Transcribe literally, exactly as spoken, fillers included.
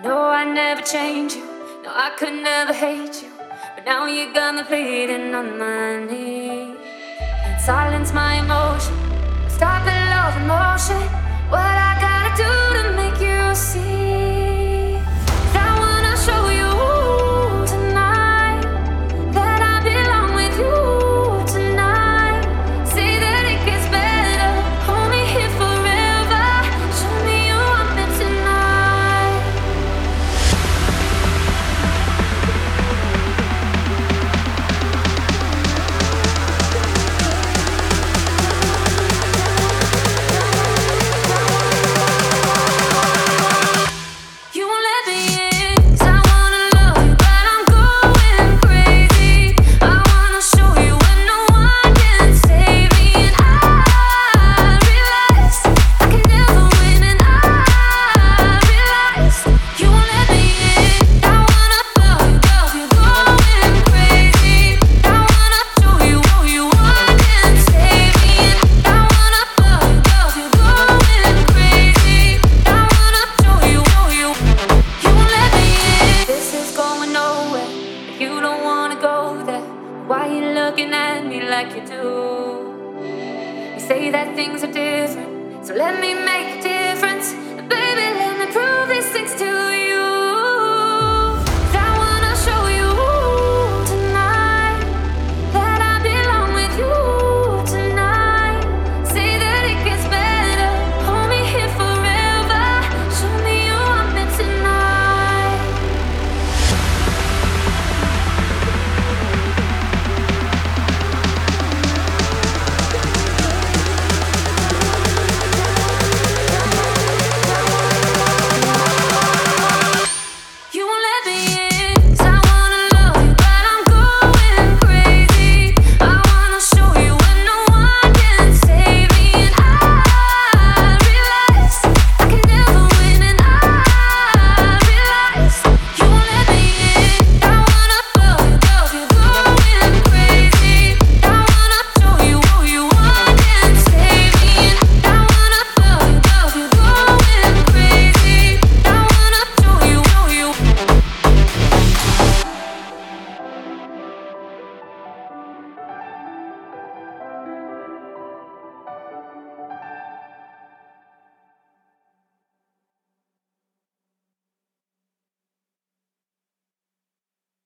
know I never change you. No, I could never hate you. But now you got me pleading on my knees. Can't silence my emotion. Stop the love emotion. What I gotta do to make you see? 'Cause I wanna show you tonight that I belong with you tonight. Say that it gets better. Hold me here forever. Show me you want me tonight. You won't let me in, 'cause I wanna love you, but I'm going crazy. I wanna show you when no one can save me. And I realize I can never win. And I realize you won't let me in. I wanna love you, love you, going crazy. I wanna show you, oh, you one can save me. And I wanna love you, love you, going crazy. I wanna show you, oh, you you won't let me in. This is going nowhere. If you don't wanna go there, why you looking at me like you do? You say that things are different, so let me make a difference. Baby, let me prove these things to